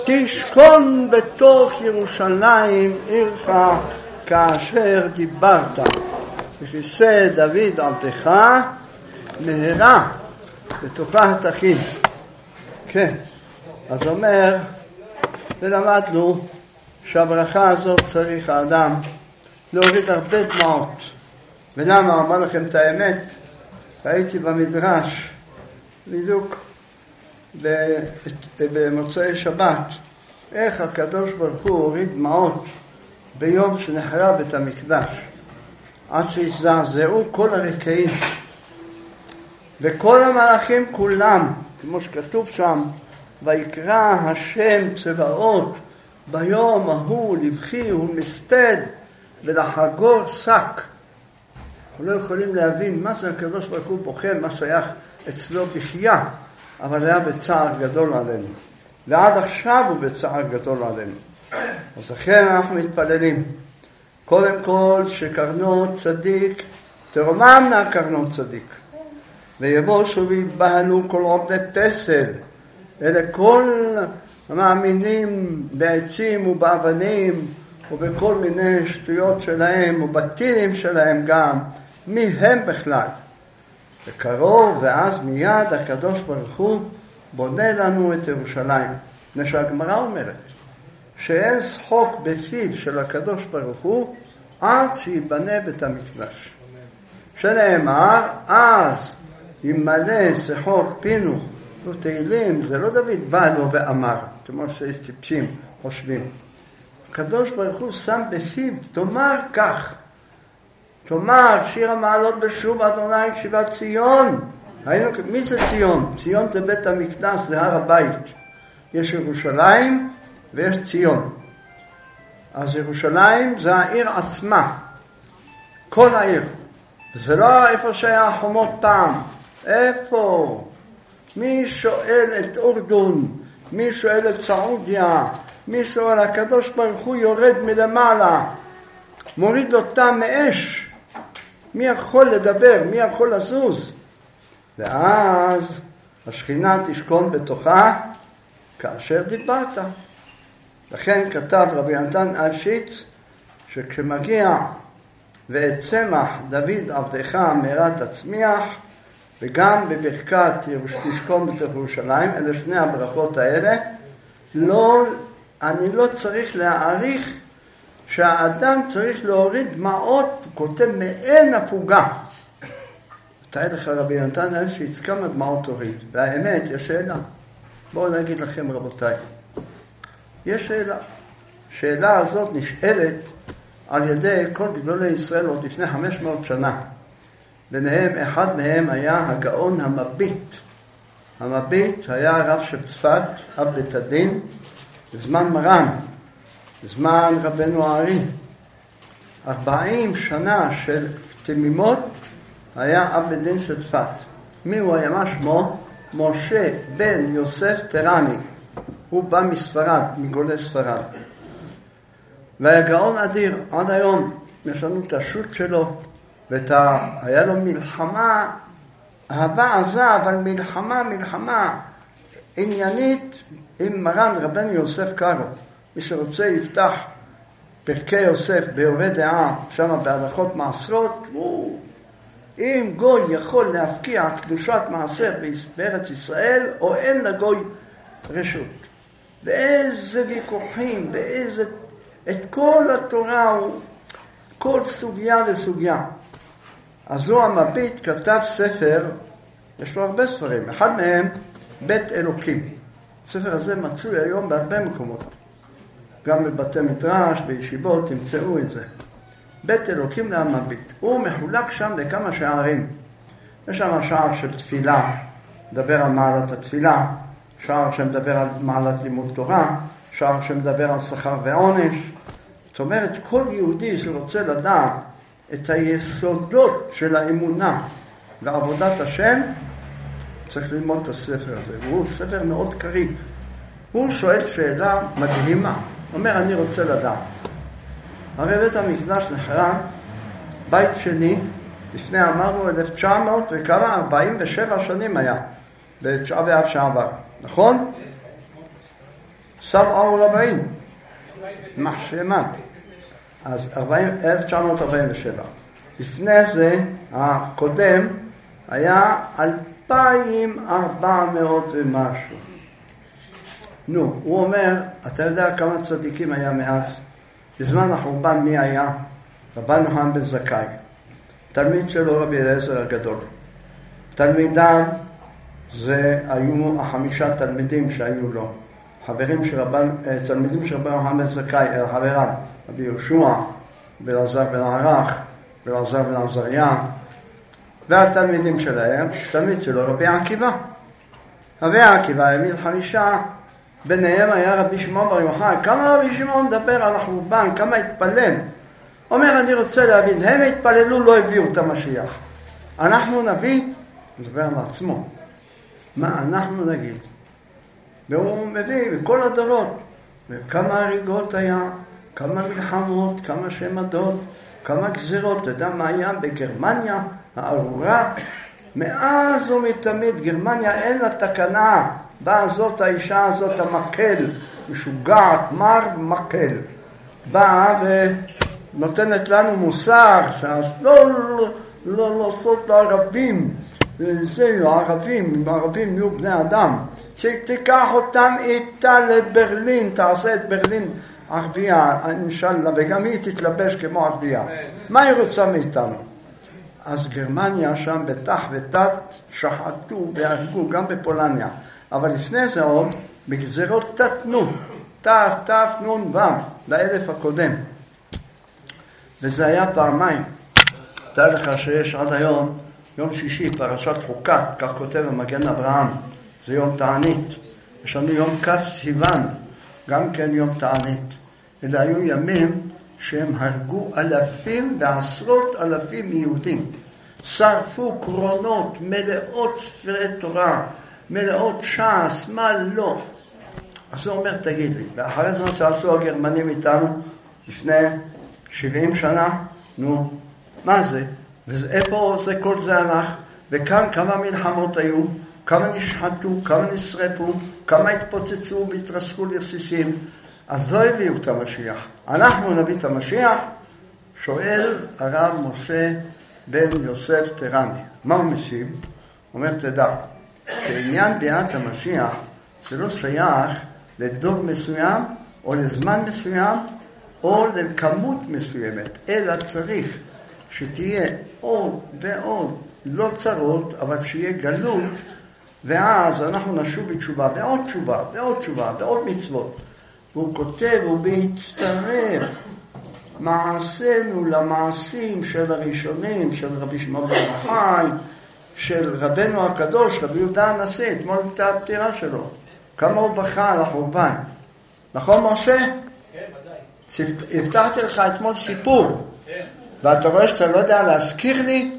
תשכון בתוך ירושלים עירך כאשר דיברת, וכיסא דוד עבדך מהרה בתוכה תכין. כן, אז אומר, ולמדנו שהברכה הזאת צריך האדם להוריד הרבה דמעות. ולמה? אומר לכם את האמת, ראיתי במדרש בדיוק במוצאי שבת איך הקדוש ברוך הוא הוריד דמעות ביום שנחרב בית המקדש, עד שהזדעזעו כל הרקעים וכל המלאכים כולם, כמו שכתוב שם, ויקרא השם צבאות ביום ההוא לבכי ולמספד ולחגור שק. אנחנו לא יכולים להבין מה זה הקדוש ברוך הוא בוכה, מה שייך אצלו בחייה, אבל היה בצער גדול עלינו, ועד עכשיו הוא בצער גדול עלינו. אז לכן אנחנו מתפללים קודם כל שקרנות צדיק תרוממנה קרנות צדיק, ויבושו ויתבהלו כל עובדי פסל, אלה כל המאמינים בעצים ובאבנים ובכל מיני שטויות שלהם ובטילים שלהם גם, מי הם בכלל? וקרוב, ואז מיד הקדוש ברוך הוא בונה לנו את ירושלים. הגמרא אומרת שאין שחוק בפיו של הקדוש ברוך הוא עד שיבנה בית המקדש, שנאמר אז ימלא שחוק פינו ותהילים. זה לא דוד בא לו ואמר כמו שיש טיפשים חושבים. הקדוש ברוך הוא שם בפיו, תאמר כך, תאמר שיר המעלות בשוב אדוני שיבת ציון. מי זה ציון? ציון זה בית המקדש, זה הר הבית. יש ירושלים ויש ציון. אז ירושלים זה העיר עצמה, כל העיר. זה לא איפה שהיה החומות פעם. איפה? מי שואל את אורדון? מי שואל את סעודיה? מי שואל? הקדוש ברוך הוא יורד מלמעלה, מוריד אותה מאש. מי יכול לדבר? מי יכול לזוז? ואז השכינה תשכון בתוכה כאשר דיברת. לכן כתב רבי נתן אלשיץ שכשמגיע ואת צמח דוד עבדך מהרה תצמיח, וגם בברכת תשכון בתוך ירושלים, אלה שני הברכות האלה, אני לא צריך להעריך שהאדם צריך להוריד דמעות, כותב מעין הפוגה. תאר לך רבי נתן אלשיץ כמה דמעות הוריד. והאמת, יש שאלה. בואו נגיד לכם רבותיי, יש שאלה. שאלה הזאת נשאלת על ידי כל גדולי ישראל עוד לפני 500 שנה. ביניהם, אחד מהם היה הגאון המביט. המביט היה הרב של צפת, אב בית הדין, בזמן מרן, בזמן רבנו הארי. 40 שנה של תמימות היה אב בית דין של צפת. מי הוא היה? מה שמו? משה בן יוסף טרני. הוא בא מספרד, מגולי ספרד. והיה גאון אדיר. עד היום יש לנו את השו"ת שלו, היה לו מלחמה, אהבה עזה, אבל מלחמה עניינית עם מרן רבנו יוסף קארו. מי שרוצה יפתח פרקי יוסף ביורה דעה, שם בהלכות מעשרות, אם גוי יכול להפקיע קדושת מעשר בארץ ישראל, או אין לגוי רשות. באיזה ויכוחים, את כל התורה, כל סוגיה וסוגיה. אז הוא המביט כתב ספר, יש לו הרבה ספרים, אחד מהם בית אלוקים. הספר הזה מצוי היום בהרבה מקומות, גם בבתי מדרש, בישיבות, תמצאו את זה. בית אלוקים להמביט. הוא מחולק שם לכמה שערים. יש שם שער של תפילה, מדבר על מעלת התפילה, שער שמדבר על מעלת לימוד תורה, שער שמדבר על שכר ועונש. זאת אומרת, כל יהודי שרוצה לדעת את היסודות של האמונה ועבודת השם, צריך ללמוד את הספר הזה. הוא ספר מאוד קריא. הוא שואל שאלה מדהימה. הוא אומר, אני רוצה לדעת. הרי בית המקדש נחרב, בית שני, לפני אמרנו 1900 וכמה, 47 שנים היה, בתשעה באב שעבר, נכון? 47 מחשמה. אז 1947. לפני זה, הקודם, היה 2,400 ומשהו. נו, הוא אומר, אתה יודע כמה צדיקים היה מאז? בזמן החורבן מי היה? רבן יוחנן בן זכאי, תלמיד שלו רבי אליעזר הגדול. תלמידיו זה היו 5 תלמידים שהיו לו. תלמידים של רבן יוחנן בן זכאי, אל חבריו, רבי יהושע, ואלעזר בן ערך, ואלעזר בן עזריה, והתלמידים שלהם, תלמיד שלו רבי עקיבא. רבי עקיבא העמיד 5, ביניהם היה רבי שמעון בר יוחאי. כמה רבי שמעון מדבר על החורבן, כמה התפלל. אומר, אני רוצה להבין, הם התפללו, לא הביאו את המשיח. אנחנו נביא, מדבר על עצמו, מה אנחנו נגיד? והוא מביא בכל הדורות, וכמה הריגות היה, כמה מלחמות, כמה שמדות, כמה גזירות. אתה יודע מה היה בגרמניה הארורה? מאז ומתמיד גרמניה אין לה תקנה. באה זאת האישה הזאת המקל, משוגעת, מר מקל, באה ונותנת לנו מוסר, לא לעשות לערבים, הערבים יהיו בני אדם, שתיקח אותם איתה לברלין, תעשה את ברלין ערבייה, אינשאללה, וגם היא תתלבש כמו ערבייה. מה היא רוצה מאיתנו? אז גרמניה שם בתח ותת שחטו והרגו, גם בפולניה. אבל לפני זה עוד, בגזירות תתנו, תתנו לאלף הקודם. וזה היה פעמיים. תדע לך שיש עד היום, יום שישי, פרשת חוקת, כך כותב המגן אברהם, זה יום תענית. יש לנו יום כ' סיוון, גם כן יום תענית. אלה היו ימים שהם הרגו אלפים ועשרות אלפים יהודים. שרפו קרונות, מלאות ספרי תורה, מלאות ש"ס, מה לא. אז הוא אומר, תגיד לי, ואחרי זה שעשו הגרמנים איתנו לפני 70 שנה, נו, מה זה? ואיפה זה כל זה הלך? וכאן כמה מלחמות היו, כמה נשחטו, כמה נשרפו, כמה התפוצצו והתרסקו לרסיסים. אז לא הביאו את המשיח. אנחנו נביא את המשיח. שואל הרב משה בן יוסף טרני, מה הוא משיב? הוא אומר, תדע, שעניין ביאת המשיח זה לא שייך לדור מסוים או לזמן מסוים או לכמות מסוימת, אלא צריך שתהיה עוד ועוד, לא צרות, אבל שיהיה גלות, ואז אנחנו נשוב בתשובה, ועוד תשובה, ועוד תשובה, ועוד מצוות. והוא כותב, ובהצטרף מעשינו למעשים של הראשונים, של רבי שמעון בר יוחאי, של רבנו הקדוש, רבי יהודה הנשיא, אתמול הייתה הפטירה שלו. כמה הוא בכה על החורבן. נכון, משה? כן, ודאי. הבטחתי לך אתמול סיפור. כן. ואתה רואה שאתה לא יודע להזכיר לי?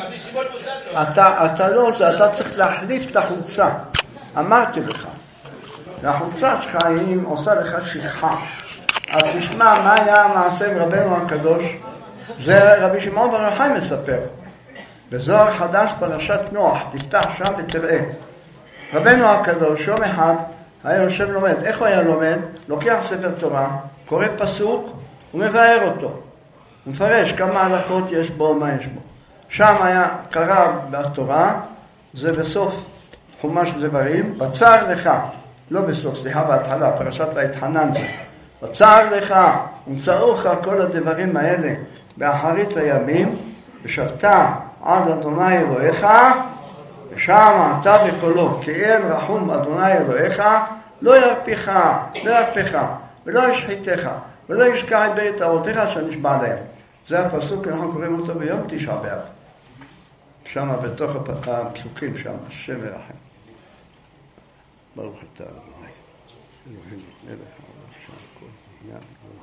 אתה לא, אתה צריך להחליף את החולצה. אמרתי לך. והחולצה שלך היא עושה לך שכחה. אז תשמע מה היה המעשה עם רבנו הקדוש. זה רבי שמעון בר יוחאי מספר. בזוהר חדש פרשת נוח, תפתח שם ותראה. רבנו הקדוש יום אחד היה יושב לומד. איך הוא היה לומד? לוקח ספר תורה, קורא פסוק ומבאר אותו. הוא מפרש כמה הלכות יש בו, מה יש בו. שם היה קרא בתורה, זה בסוף חומש דברים, בצר לך, לא בסוף, סליחה בהתחלה, פרשת והתחננת. בצר לך ומצאוך כל הדברים האלה באחרית הימים, ושבתה עד אדוני אלוהיך, ושם אתה בקולו, כי אין רחום אדוני אלוהיך, לא ירפיך, ולא ישחיתך, ולא ישכח את בית אבותיך שנשבע להם. זה הפסוק, אנחנו קוראים אותו ביום תשעה באב. שם בתוך הפסוקים, שם, השם ירחם. ברוך אתה אדוני. אלוהינו מלך העולם שהכל נהיה בדברו.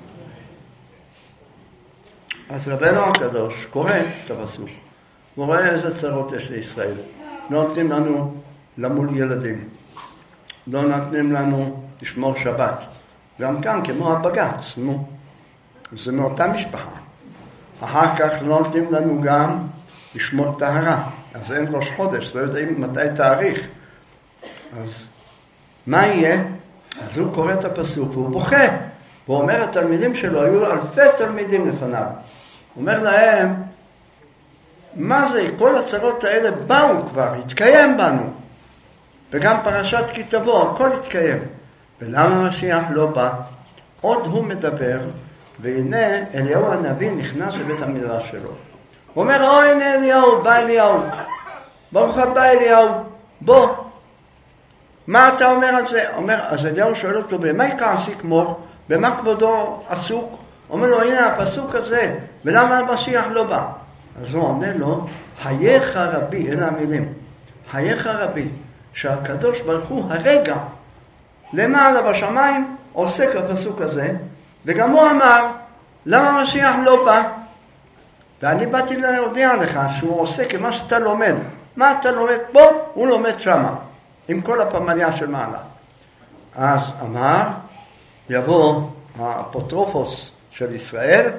אז רבנו הקדוש קורא את הפסוק. הוא רואה איזה צרות יש לישראל. לא נותנים לנו למול ילדים. לא נותנים לנו לשמור שבת. גם כאן כמו הבג"ץ. זה מאותה משפחה. אחר כך לא נותנים לנו גם לשמור טהרה. אז אין ראש חודש, לא יודעים מתי תאריך. אז מה יהיה? אז הוא קורא את הפסוק והוא בוכה. והוא אומר לתלמידים שלו, היו אלפי תלמידים לפניו. הוא אומר להם, מה זה? כל הצרות האלה באו כבר, התקיים בנו. וגם פרשת כי תבוא, הכל התקיים. ולמה המשיח לא בא? עוד הוא מדבר, והנה אליהו הנביא נכנס לבית המדרש שלו. הוא אומר, הנה אליהו, בא אליהו. ברוך הבא אליהו, בוא. מה אתה אומר על זה? אומר, אז אליהו שואל אותו, במה כעסיק מור? במה כבודו עסוק? אומר לו, הנה הפסוק הזה, ולמה המשיח לא בא? אז הוא עונה לו, חייך רבי, אלה המילים, חייך רבי, שהקדוש ברוך הוא הרגע, למעלה בשמיים, עוסק בפסוק הזה, וגם הוא אמר, למה המשיח לא בא? ואני באתי להודיע לך שהוא עוסק עם מה שאתה לומד. מה אתה לומד פה? הוא לומד שמה, עם כל הפמליה של מעלה. אז אמר, יבוא האפוטרופוס של ישראל,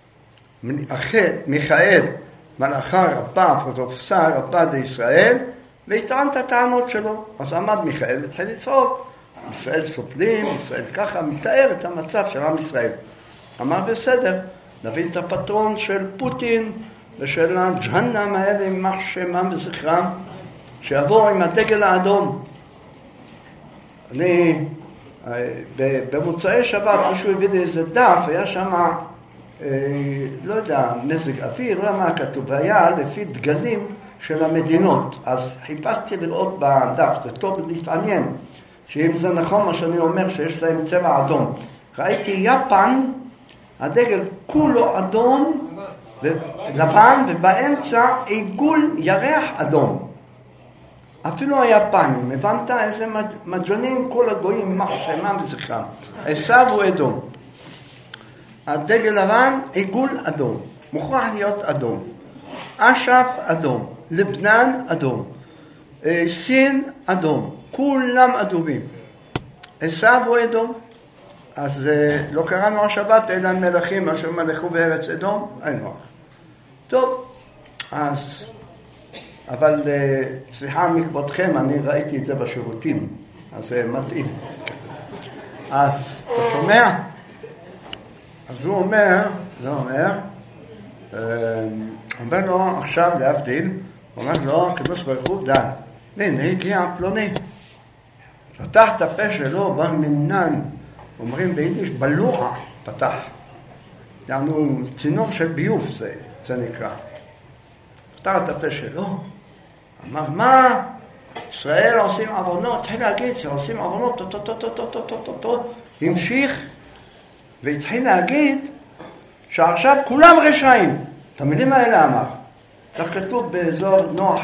מיכאל, מלאכה רבה, אפוטרופסה רבה לישראל, ויטען את הטענות שלו. אז עמד מיכאל והתחיל לצעוק, ישראל סובלים, ישראל ככה, מתאר את המצב של עם ישראל. אמר בסדר, נביא את הפטרון של פוטין ושל הג'הנם האלה, יימח שמם וזכרם, שיבוא עם הדגל האדום. אני, במוצאי שבת, מישהו הביא לי איזה דף, היה שם, לא יודע, מזג אוויר, לא יודע מה כתוב, והיה לפי דגלים של המדינות. אז חיפשתי לראות בדף, זה טוב להתעניין, שאם זה נכון מה שאני אומר, שיש להם צבע אדום. ראיתי יפן, הדגל כולו אדום, לבן, ובאמצע עיגול ירח אדום. אפילו היפנים, הבנת איזה מג'ונים כל הגויים מחשמה וזכרם. עשיו הוא אדום. הדגל לבן, עיגול אדום. מוכרח להיות אדום. אש"ף אדום. לבנן אדום. סין אדום. כולם אדומים. עשיו הוא אדום. אז לא קראנו השבת, אלא מלכים אשר מלכו בארץ אדום, אין נוח. טוב, אז, אבל סליחה מכבודכם, אני ראיתי את זה בשירותים, אז זה מתאים. אז אתה שומע? אז הוא אומר, אומר לו עכשיו להבדיל, הוא אומר לו, הקדוש ברוך הוא דן, והנה הגיע פלוני, פתח את הפה שלו, בר מנן, אומרים ביידיש בלוע פתח. יענו צינור של ביוב זה נקרא. פתח את הפה שלו. אמר מה? ישראל עושים עוונות. התחיל להגיד שעושים עוונות. המשיך והתחיל להגיד שעכשיו כולם רשעים. את המילים האלה אמר. כך כתוב בזוהר נוח.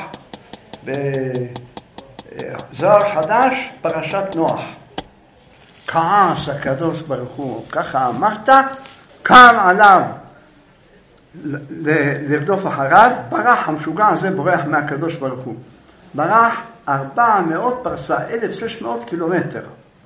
בזוהר חדש פרשת נוח. כעס הקדוש ברוך הוא, ככה אמרת, קם עליו לרדוף אחריו, ברח המשוגע הזה, בורח מהקדוש ברוך הוא. ברח 400 פרסה, 1600 קילומטר,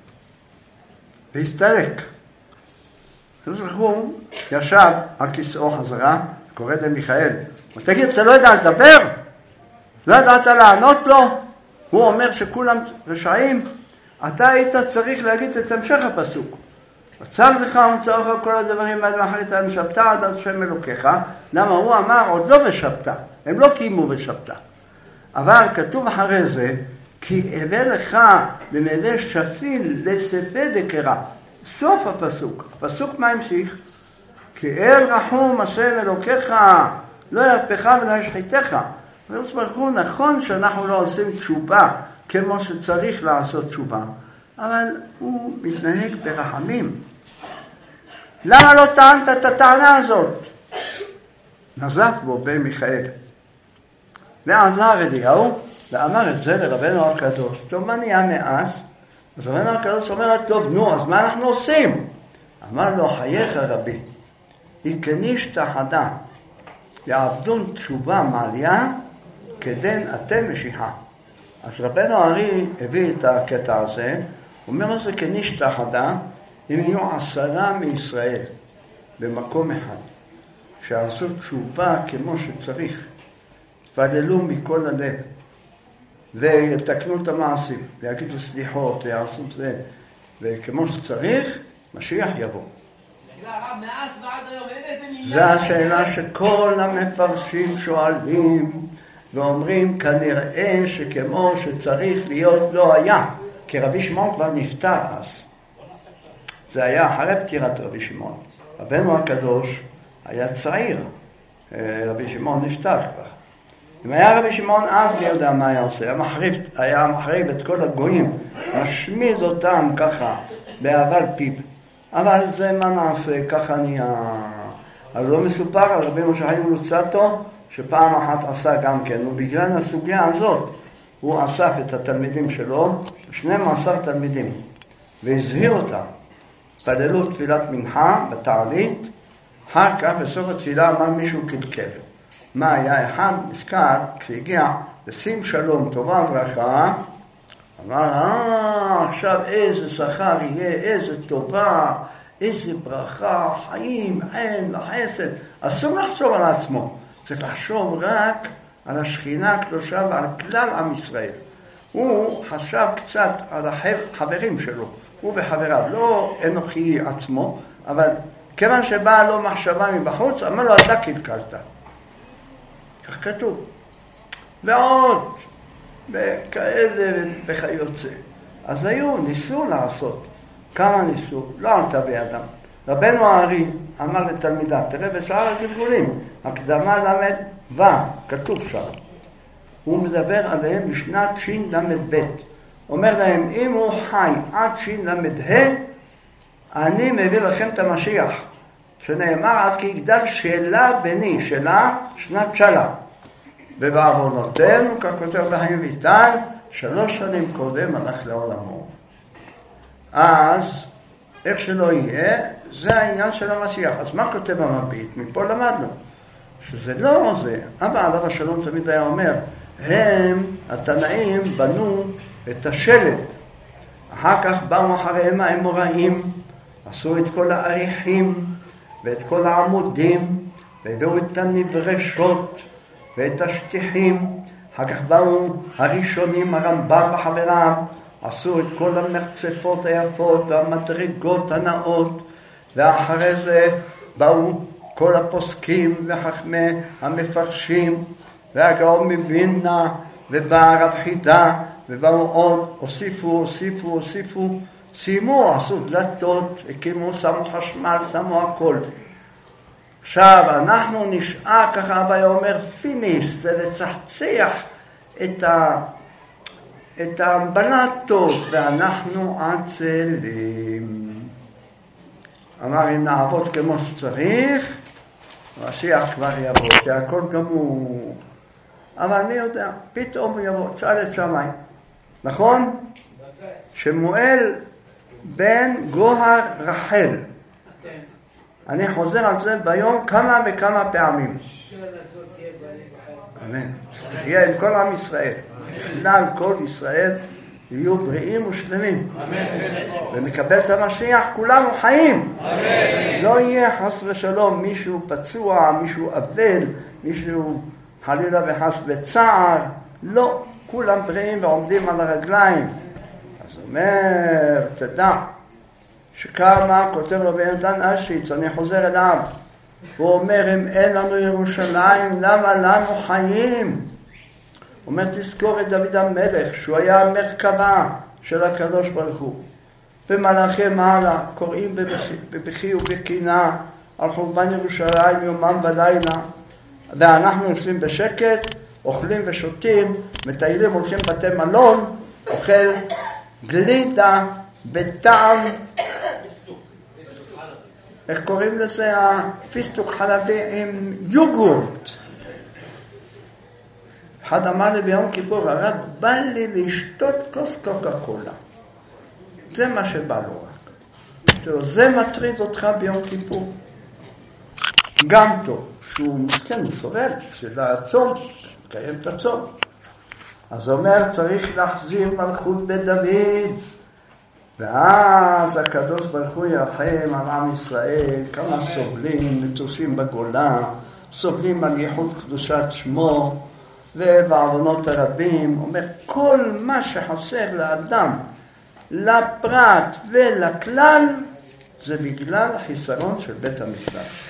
והסתלק. הקדוש ברוך הוא ישב על כיסאו חזרה, קורא למיכאל, תגיד, אתה לא יודע לדבר? לא ידעת לענות לו? הוא אומר שכולם רשעים? אתה היית צריך להגיד את המשך הפסוק. מצב לך ומצאוך כל הדברים עד מחלית על משבתה עד השם אלוקיך. למה הוא אמר עוד לא ושבתה. הם לא קיימו ושבתה. אבל כתוב אחרי זה, כי הבא לך למדי שפיל לספי דקרה. סוף הפסוק. הפסוק מה המשיך? כי אל רחום השם אלוקיך לא ירפך ולא ישחיתך. הקדוש ברוך הוא, נכון שאנחנו לא עושים תשובה כמו שצריך לעשות תשובה, אבל הוא מתנהג ברחמים. למה לא טענת את הטענה הזאת? נזף בו במיכאל. ועזר אליהו, ואמר את זה לרבנו הקדוש. טוב, מה נהיה מאז? אז רבנו הקדוש אומר, טוב, נו, אז מה אנחנו עושים? אמר לו, חייך רבי, יקניש תחדה, יעבדון תשובה מעליה, כדן אתם משיחה. אז רבנו הארי הביא את הקטע הזה, הוא אומר מה זה כניש תחדה, אם יהיו 10 מישראל במקום אחד, שעשו תשובה כמו שצריך, תפללו מכל הלב, ויתקנו את המעשים, ויגידו סליחות, ויעשו זה, וכמו שצריך, משיח יבוא. מאז ועד היום אין איזה מילה. זו השאלה שכל המפרשים שואלים ואומרים, כנראה שכמו שצריך להיות לא היה, כי רבי שמעון כבר נפטר אז. זה היה אחרי פטירת רבי שמעון. רבנו הקדוש היה צעיר, רבי שמעון נפטר כבר. אם היה רבי שמעון אז, אני יודע מה היה עושה, היה מחריב את כל הגויים, משמיד אותם ככה, בעבר פיו. אבל זה מה נעשה, ככה נהיה. אז לא מסופר על רבי משה חיים לוצאטו, שפעם אחת עשה גם כן, ובגלל הסוגיה הזאת, הוא אסף את התלמידים שלו, 12 תלמידים, והזהיר אותם. פללו תפילת מנחה בתעלית, אחר כך בסוף התפילה אמר מישהו קלקל. מה היה? אחד נזכר, כשהגיע לשים שלום, טובה וברכה, אמר, עכשיו איזה שכר יהיה, איזה טובה, איזה ברכה, חיים, חן וחסד. אסור לחשוב על עצמו, צריך לחשוב רק על השכינה הקדושה ועל כלל עם ישראל. הוא חשב קצת על החברים שלו, הוא וחבריו, לא אנוכי עצמו, אבל כיוון שבאה לו מחשבה מבחוץ, אמר לו, אתה קלקלת. כך כתוב. ועוד, וכאלה וכיוצא. אז ניסו לעשות. כמה ניסו? לא עלתה בידם. רבנו הארי אמר לתלמידיו, תראה בשאר הגלגולים, הקדמה למד ו, כתוב שם. הוא מדבר עליהם בשנת ש"ל"ב. אומר להם, אם הוא חי עד ש"ל"ה, אני מביא לכם את המשיח. שנאמר עד כי יגדל שאלה בני, שאלה שנת שלה. ובעוונותינו, כך כותב בחיים ויטל, 3 שנים קודם הלך לעולמו. אז, איך שלא יהיה, זה העניין של המשיח. אז מה כותב המביט? מפה למדנו. שזה לא זה. אבא עליו השלום תמיד היה אומר, הם, התנאים, בנו את השלט. אחר כך באו אחריהם האמוראים, עשו את כל העריכים ואת כל העמודים, והביאו את הנברשות ואת השטיחים. אחר כך באו הראשונים, הרמב"ם וחבריו, עשו את כל המרצפות היפות והמדרגות הנאות, ואחרי זה באו כל הפוסקים וחכמי המפרשים, והגאון מווילנה, ובא הרב חידה, ובאו עוד, הוסיפו, סיימו, עשו דלתות, הקימו, שמו חשמל, שמו הכל. עכשיו, אנחנו נשאר, ככה אבא אומר, פיניש, זה לצחצח את הבלטות, ואנחנו עצלים. אמר, אם נעבוד כמו שצריך, המשיח כבר יבוא, כי הכל גמור. אבל מי יודע, פתאום הוא יבוא, צעד שמיים. נכון? שמואל בן גוהר רחל. אני חוזר על זה ביום כמה וכמה פעמים. אמן. תחיה עם כל עם ישראל. בכלל כל ישראל יהיו בריאים ושלמים. ונקבל את המשיח, כולנו חיים. לא יהיה חס ושלום מישהו פצוע, מישהו אבל, מישהו חלילה וחס בצער. לא, כולם בריאים ועומדים על הרגליים. אז אומר, תדע, שכמה כותב רבי נתן אשיץ, אני חוזר אליו, הוא אומר, אם אין לנו ירושלים, למה לנו חיים? הוא אומר, תזכור את דוד המלך, שהוא היה המרכבה של הקדוש ברוך הוא. במלאכי מעלה, קוראים בבכי ובקינה על חורבן ירושלים יומם ולילה, ואנחנו יושבים בשקט, אוכלים ושותים, מטיילים, הולכים בתי מלון, אוכל גלידה בטעם, איך קוראים לזה? פיסטוק חלבי עם יוגורט. אחד אמר לי ביום כיפור, הרב, בא לי לשתות כוס קוקה קולה. זה מה שבא לו רק. זה מטריד אותך ביום כיפור. גם טוב, שהוא מסכן, הוא סובל, שזה הצום, קיים את הצום. אז אומר, צריך להחזיר מלכות בית דוד. ואז הקדוש ברוך הוא ירחם על עם ישראל, כמה סובלים, נטושים בגולה, סובלים על ייחוד קדושת שמו, ובעוונות הרבים, אומר, כל מה שחסר לאדם לפרט ולכלל, זה בגלל החיסרון של בית המקדש.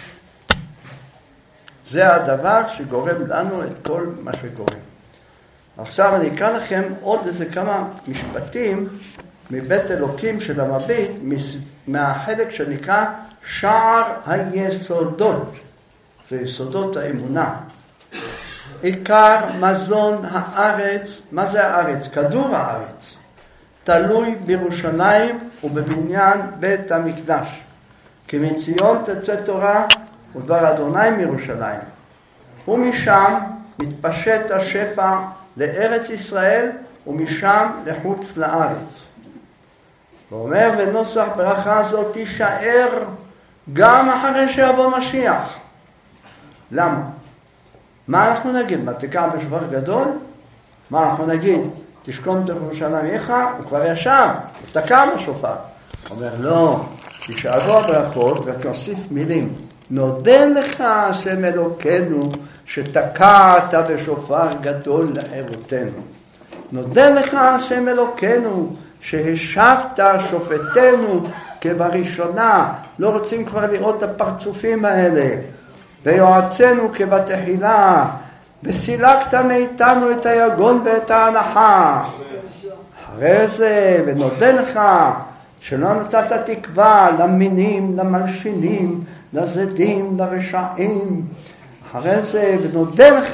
זה הדבר שגורם לנו את כל מה שגורם. עכשיו אני אקרא לכם עוד איזה כמה משפטים מבית אלוקים של המביט, מהחלק שנקרא שער היסודות, זה יסודות האמונה. עיקר מזון הארץ, מה זה הארץ? כדור הארץ, תלוי בירושלים ובבניין בית המקדש. כי מציון תצא תורה ודבר אדוני מירושלים. ומשם מתפשט השפע לארץ ישראל ומשם לחוץ לארץ. ואומר ונוסח ברכה הזאת תישאר גם אחרי שיבוא משיח. למה? מה אנחנו נגיד? מה תקע בשופר גדול? מה אנחנו נגיד? תשכון בירושלים עמך? הוא כבר ישב, הוא תקע בשופר. אומר לא, תשאלו הברכות רק נוסיף מילים. נודה לך השם אלוקינו שתקעת בשופר גדול לחירותנו. נודה לך השם אלוקינו שהשבת שופטנו כבראשונה. לא רוצים כבר לראות את הפרצופים האלה. ויועצנו כבתחילה, וסילקת מאיתנו את היגון ואת ההנחה. אחרי זה ונודה לך שלא נתת תקווה למינים, למלשינים, לזדים, לרשעים. אחרי זה ונודה לך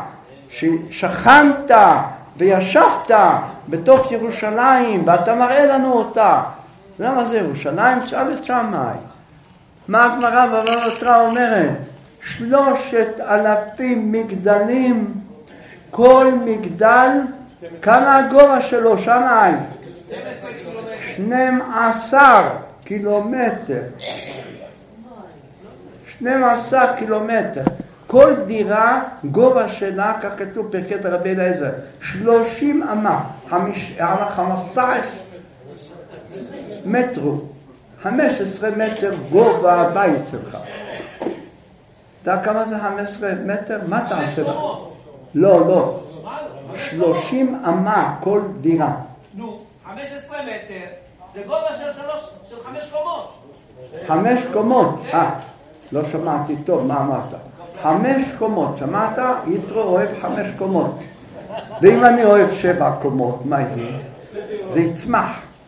ששכנת וישבת בתוך ירושלים ואתה מראה לנו אותה. למה זה ירושלים? שאל את שמאי. מה הגמרא בבבא בתרא אומרת? 3,000 מגדלים, כל מגדל, כמה הגובה שלו שמאי? 12 קילומטר. 12 קילומטר. כל דירה, גובה שלה, כך כתוב פרקת רבי אליעזר, 30 אמה, 15 מטרו, 15 מטר גובה הבית שלך. אתה יודע כמה זה 15 מטר? מה תעשה? לא. 30 אמה כל דירה. נו, 15 מטר, זה גובה של 5 קומות. 5 קומות, לא שמעתי טוב, מה אמרת? 5 קומות, שמעת? יתרו אוהב 5 קומות. ואם אני אוהב 7 קומות, מה יהיה? זה יצמח.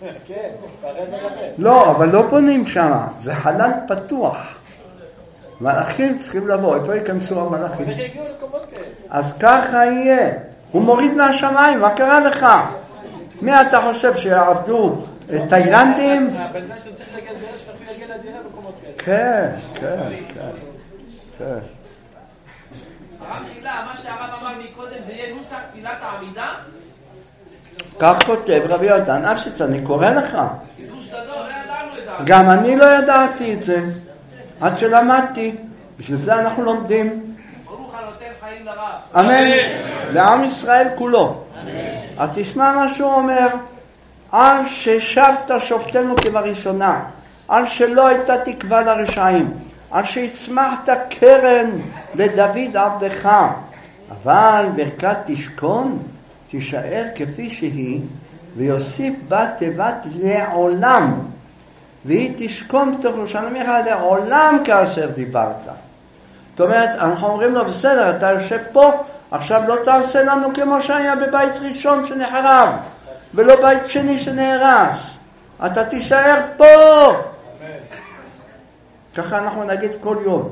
לא, אבל לא בונים שם, זה חלל פתוח. מלאכים צריכים לבוא, איפה ייכנסו המלאכים? אז ככה יהיה. הוא מוריד מהשמיים, מה קרה לך? מי אתה חושב שיעבדו תאילנדים? הבן אדם שצריך להגיע לדירה שאפילו להגיע לדירה במקומות כאלה. כן. הרב חילה, מה שהרב אמר מקודם זה יהיה נוסח תפילת העמידה? כך כותב רבי יהונתן אפשיץ, אני קורא לך. חידוש גדול, לא ידענו את זה. גם אני לא ידעתי את זה, עד שלמדתי. בשביל זה אנחנו לומדים. ברוך הנותן חיים לרב. אמן. לעם ישראל כולו. אז תשמע מה שהוא אומר. על ששבת שופטנו כבראשונה, על שלא הייתה תקווה לרשעים, על שהצמחת קרן לדוד עבדך, אבל ברכת תשכון תישאר כפי שהיא, ויוסיף בה תיבת לעולם, והיא תשכון בתוך ירושלים לעולם כאשר דיברת. זאת אומרת, אנחנו אומרים לו, בסדר, אתה יושב פה, עכשיו לא תעשה לנו כמו שהיה בבית ראשון שנחרב, ולא בית שני שנהרס. אתה תישאר פה. ככה אנחנו נגיד כל יום.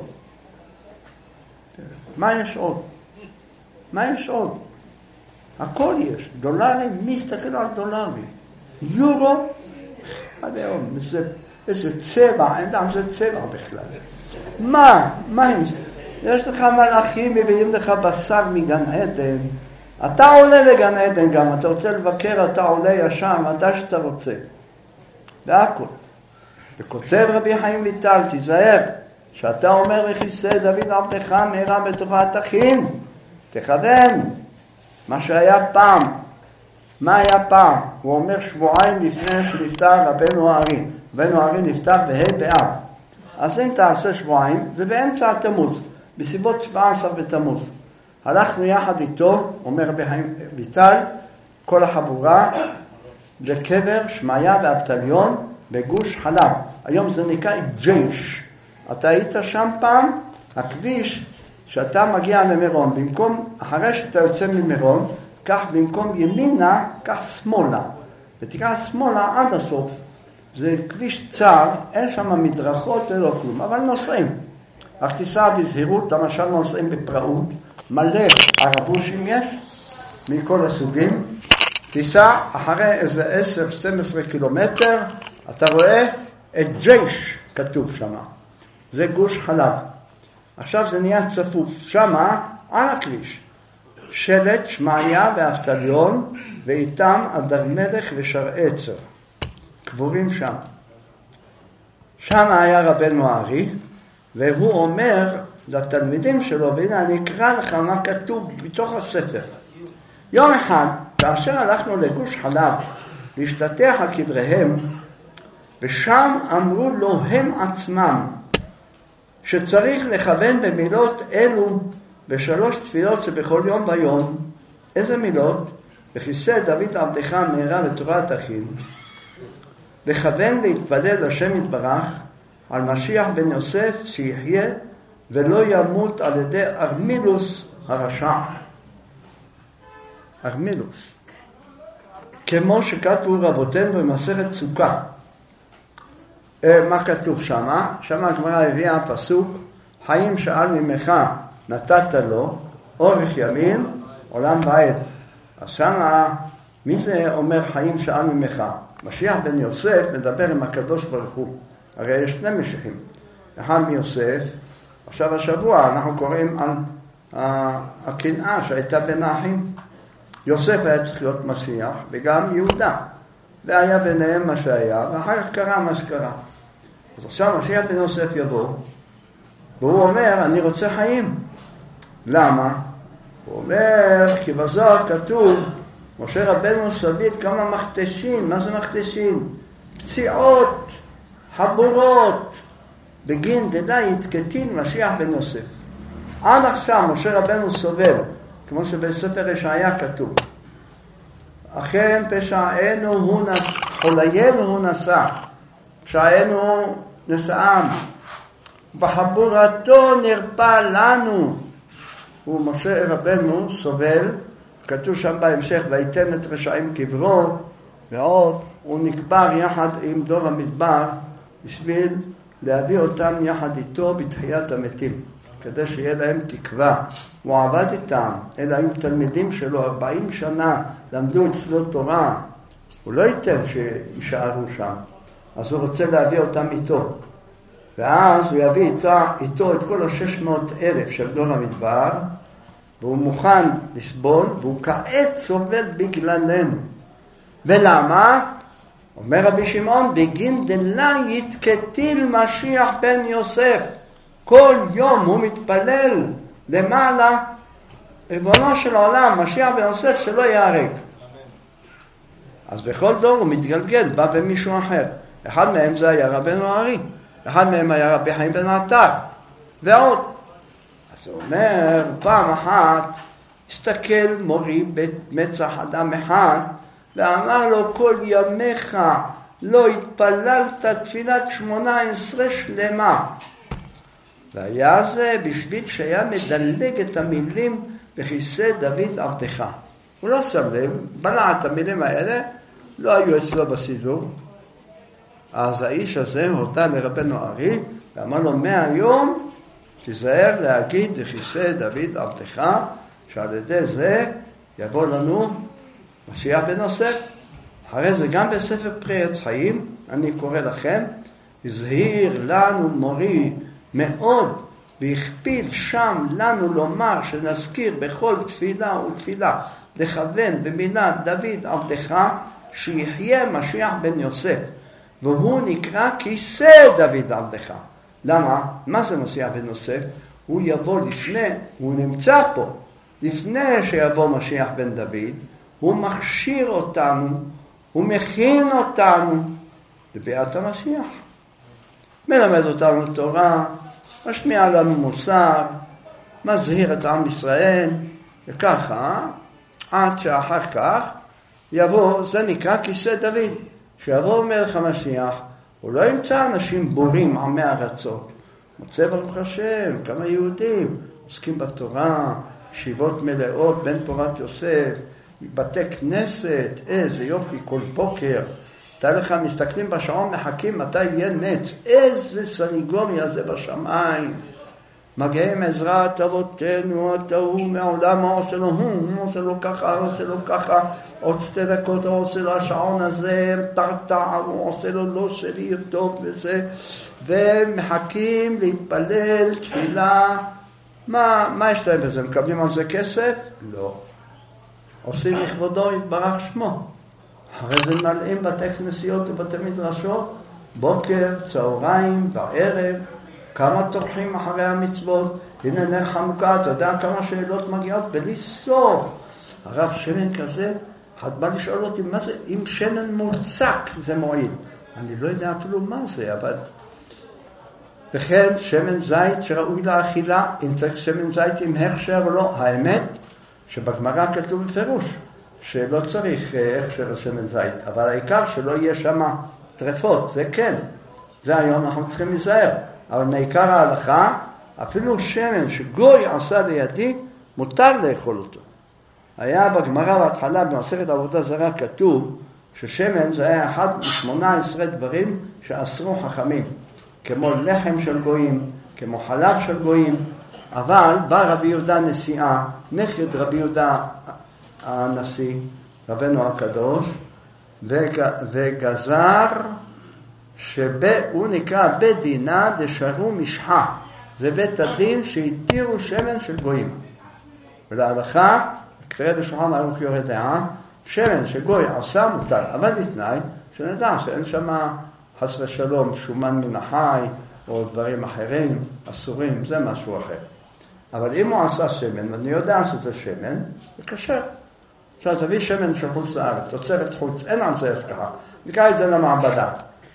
מה יש עוד? מה יש עוד? הכל יש. דולרים, מי יסתכל על דולרים? יורו, עד היום, איזה צבע, אין להם זה צבע בכלל. מה יש? יש לך מלאכים, מביאים לך בשר מגן עדן. אתה עולה לגן עדן גם, אתה רוצה לבקר, אתה עולה ישר, מתי שאתה רוצה. והכל. וכותב רבי חיים ויטל, תיזהר, שאתה אומר לכיסא דוד עבדך מהרה בתוכה תכין, תכוון. מה שהיה פעם, מה היה פעם? הוא אומר שבועיים לפני שנפטר רבנו הארי. רבנו הארי נפטר בה' באב. אז אם תעשה שבועיים, זה באמצע התמוז, בסביבות 17 בתמוז. הלכנו יחד איתו, אומר רבי חיים ויטל, כל החבורה, לקבר שמעיה ואבטליון בגוש חלב. היום זה נקרא ג'יש. אתה היית שם פעם, הכביש שאתה מגיע למירון, במקום, אחרי שאתה יוצא ממירון, כך במקום ימינה, כך שמאלה. ותקרא שמאלה עד הסוף. זה כביש צר, אין שם מדרכות ולא כלום, אבל נוסעים. אך תיסע בזהירות, למשל נוסעים בפראות, מלא ערבושים יש, מכל הסוגים. תיסע אחרי איזה 10-12 קילומטר, אתה רואה את ג'יש כתוב שם. זה גוש חלב. עכשיו זה נהיה צפוף. שמה, על הכביש. שלט שמעיה ואבטליון, ואיתם אדר מלך ושרעצר. קבורים שם. שם היה רבנו הארי, והוא אומר לתלמידים שלו, והנה אני אקרא לך מה כתוב בתוך הספר. יום אחד, כאשר הלכנו לגוש חלב, להשתטח על קבריהם, ושם אמרו לו הם עצמם, שצריך לכוון במילות אלו, בשלוש תפילות שבכל יום ויום. איזה מילות? וכיסא דוד עבדך מהרה ותורת אחים, לכוון להתפלל לשם יתברך על משיח בן יוסף שיחיה ולא ימות על ידי ארמילוס הרשע. ארמילוס. כמו שכתבו רבותינו במסכת סוכה. מה כתוב שמה? שמה הגמרא הביאה פסוק, חיים שאל ממך נתת לו, אורך ימים, עולם ועד. אז שמה, מי זה אומר חיים שאל ממך? משיח בן יוסף מדבר עם הקדוש ברוך הוא. הרי יש שני משיחים. אחד מיוסף, עכשיו השבוע אנחנו קוראים על הקנאה שהייתה בין האחים. יוסף היה צריך להיות משיח, וגם יהודה. והיה ביניהם מה שהיה, ואחר כך קרה מה שקרה. אז עכשיו משיח בן יוסף יבוא, והוא אומר, אני רוצה חיים. למה? הוא אומר, כי בזוהר כתוב, משה רבנו סביב כמה מכתשים. מה זה מכתשים? פציעות, חבורות, בגין דדאית קטין משיח בן יוסף. עד עכשיו משה רבנו סובל, כמו שבספר ישעיה כתוב, אכן פשענו הוא חוליינו הוא נשא, פשענו נשאם, בחבורתו נרפא לנו. ומשה רבנו סובל, כתוב שם בהמשך, ויתן את רשעים קברו, ועוד הוא נקבר יחד עם דור המדבר, בשביל להביא אותם יחד איתו בתחיית המתים, כדי שיהיה להם תקווה. הוא עבד איתם, אלה היו תלמידים שלו, 40 שנה למדו אצלו תורה, הוא לא ייתן שישארו שם, אז הוא רוצה להביא אותם איתו, ואז הוא יביא איתו את כל 600,000 של דור המדבר, והוא מוכן לסבול, והוא כעת סובל בגללנו. ולמה? אומר רבי שמעון, בגין דלה יתקטיל משיח בן יוסף. כל יום הוא מתפלל למעלה, ריבונו של העולם, משיח בן יוסף שלא יהרג. אז בכל דור הוא מתגלגל, בא במישהו אחר. אחד מהם זה היה רבנו הארי, אחד מהם היה רבי חיים בן עטר, ועוד. אז הוא אומר, פעם אחת, הסתכל מורי במצח אדם אחד, ואמר לו, כל ימיך לא התפללת תפילת 18 שלמה. והיה זה בשביל שהיה מדלג את המילים בכיסא דוד עבדך. הוא לא שם לב, בלע את המילים האלה, לא היו אצלו בסידור. אז האיש הזה הודה לרבנו הארי, ואמר לו, מהיום תיזהר להגיד בכיסא דוד עבדך, שעל ידי זה יבוא לנו משיח בן יוסף. אחרי זה גם בספר פרי עץ חיים, אני קורא לכם, הזהיר לנו מורי מאוד, והכפיל שם לנו לומר שנזכיר בכל תפילה ותפילה, לכוון במילת דוד עבדך, שיחיה משיח בן יוסף, והוא נקרא כיסא דוד עבדך. למה? מה זה משיח בן יוסף? הוא יבוא לפני, הוא נמצא פה, לפני שיבוא משיח בן דוד, הוא מכשיר אותנו, הוא מכין אותנו לביאת המשיח. מלמד אותנו תורה, משמיע לנו מוסר, מזהיר את עם ישראל, וככה, עד שאחר כך יבוא, זה נקרא כיסא דוד, שיבוא מלך המשיח, הוא לא ימצא אנשים בורים עמי ארצות, מוצא ברוך השם, כמה יהודים, עוסקים בתורה, ישיבות מלאות, בן פורת יוסף, בתי כנסת, איזה יופי, כל בוקר, תאר לך, מסתכלים בשעון, מחכים מתי יהיה נץ, איזה סניגוריה זה בשמיים, מגיעים עזרת אבותינו, התאו מעולם, עושה לו עושה לו ככה, עושה לו ככה, עוד 2 דקות, עושה לו השעון הזה, תרתע, עושה לו לא שלי טוב וזה, ומחכים להתפלל, תפילה, מה יש להם בזה? מקבלים על זה כסף? לא. עושים לכבודו יתברך שמו. אחרי זה מלאים בתי כנסיות ובתי מדרשות, בוקר, צהריים, בערב, כמה תורכים אחרי המצוות, הנה נר חנוכה, אתה יודע כמה שאלות מגיעות בלי סוף. הרב שמן כזה, אחד בא לשאול אותי, מה זה? אם שמן מוצק זה מועיל. אני לא יודע אפילו מה זה, אבל... וכן, שמן זית שראוי לאכילה, אם צריך שמן זית עם הכשר או לא, האמת שבגמרא כתוב בפירוש, שלא צריך הכשר שמן זית, אבל העיקר שלא יהיה שם טרפות, זה כן, זה היום אנחנו צריכים להיזהר, אבל מעיקר ההלכה, אפילו שמן שגוי עשה לידי, מותר לאכול אותו. היה בגמרא בהתחלה, במסכת עבודה זרה, כתוב ששמן זה היה אחד מ18 דברים שאסרו חכמים, כמו לחם של גויים, כמו חלב של גויים, אבל בא רבי יהודה נשיאה, נכד רבי יהודה הנשיא, רבנו הקדוש, וגזר שהוא נקרא בית דינה דשרו משחה, זה בית הדין שהתירו שמן של גויים. ולהלכה, קרא בשולחן ערוך יורה דעה, שמן שגוי עשה מותר, אבל בתנאי שנדע שאין שם חס ושלום שומן מן החי או דברים אחרים אסורים, זה משהו אחר. אבל אם הוא עשה שמן, ואני יודע שזה שמן, זה קשה. עכשיו תביא שמן של חוץ לארץ, תוצרת חוץ, אין על זה השגחה. נקרא את זה למעבדה.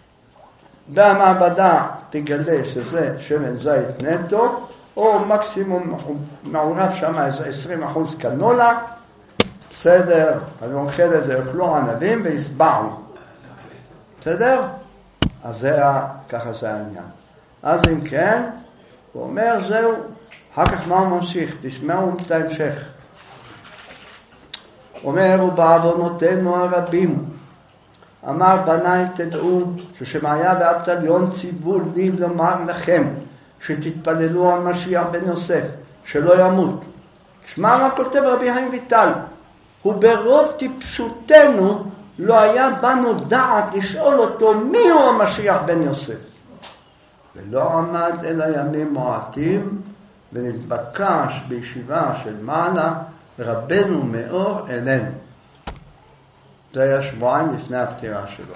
במעבדה תגלה שזה שמן זית נטו, או מקסימום מעורב שם איזה 20% קנולה, בסדר, אני אוכל את זה, אוכלו ענבים והסבעו. בסדר? אז זה ככה זה העניין. אז אם כן, הוא אומר זהו, אחר כך מה הוא ממשיך? תשמעו את ההמשך. אומר, ובעוונותינו הרבים, אמר בניי תדעו, ששמעיה ואבטליון ציוו לי לומר לכם, שתתפללו על משיח בן יוסף, שלא ימות. שמע מה כותב רבי חיים ויטל, וברוב טיפשותנו לא היה בנו דעת לשאול אותו מי הוא המשיח בן יוסף. ולא עמד אלא ימים מועטים, ונתבקש בישיבה של מעלה רבנו מאור אלינו. זה היה שבועיים לפני הפטירה שלו.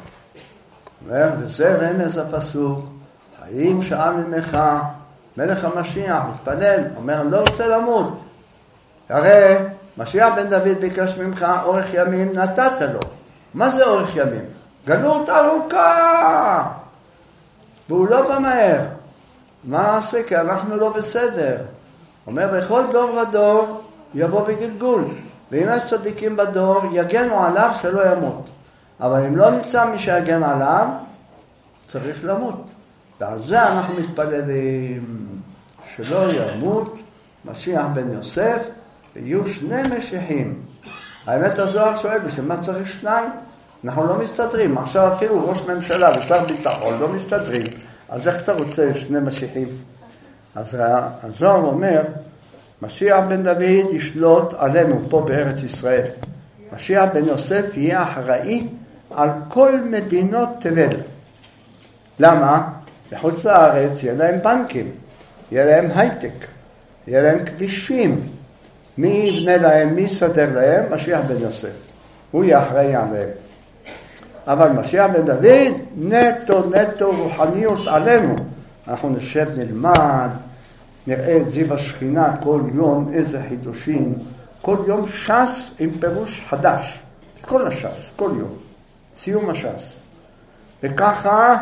וזה רמז הפסוק, האם שאל ממך מלך המשיח, מתפלל, אומר לא רוצה למות. הרי משיח בן דוד ביקש ממך אורך ימים, נתת לו. מה זה אורך ימים? גלות ארוכה. והוא לא בא מהר. מה נעשה? כי אנחנו לא בסדר. אומר, בכל דור ודור יבוא בגלגול. ואם יש צדיקים בדור, יגנו עליו שלא ימות. אבל אם לא נמצא מי שיגן עליו, צריך למות. ועל זה אנחנו מתפללים שלא ימות משיח בן יוסף, ויהיו 2 משיחים. האמת הזוהר שואל, בשביל מה צריך 2? אנחנו לא מסתדרים. עכשיו אפילו ראש ממשלה ושר ביטחון לא מסתדרים. אז איך אתה רוצה 2 משיחים? אז הזוהר אומר, משיח בן דוד ישלוט עלינו פה בארץ ישראל. משיח בן יוסף יהיה אחראי על כל מדינות תבל. למה? בחוץ לארץ יהיה להם בנקים, יהיה להם הייטק, יהיה להם כבישים. מי יבנה להם, מי יסדר להם? משיח בן יוסף. הוא יהיה אחראי עליהם. אבל משיח בן דוד נטו רוחניות עלינו. אנחנו נשב נלמד, נראה את זיו השכינה כל יום, איזה חידושים. כל יום ש"ס עם פירוש חדש. כל הש"ס, כל יום. סיום הש"ס. וככה,